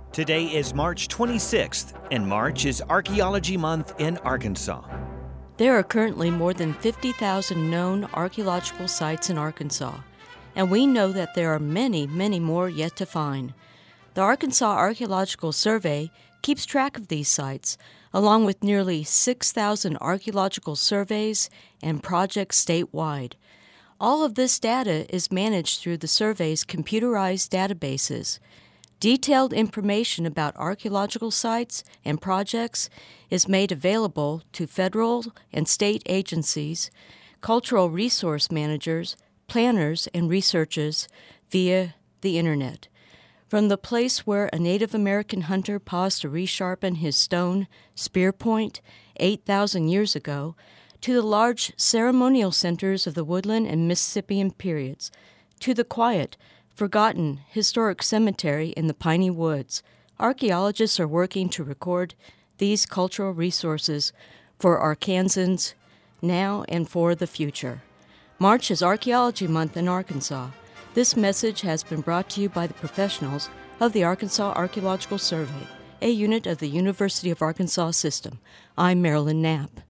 Today is March 26th, and March is Archaeology Month in Arkansas. There are currently more than 50,000 known archaeological sites in Arkansas, and we know that there are many, many more yet to find. The Arkansas Archaeological Survey keeps track of these sites, along with nearly 6,000 archaeological surveys and projects statewide. All of this data is managed through the survey's computerized databases. Detailed information about archaeological sites and projects is made available to federal and state agencies, cultural resource managers, planners, and researchers via the Internet. From the place where a Native American hunter paused to resharpen his stone spear point 8,000 years ago, to the large ceremonial centers of the Woodland and Mississippian periods, to the quiet, forgotten historic cemetery in the piney woods, archaeologists are working to record these cultural resources for Arkansans now and for the future. March is Archaeology Month in Arkansas. This message has been brought to you by the professionals of the Arkansas Archaeological Survey, a unit of the University of Arkansas system. I'm Marilyn Knapp.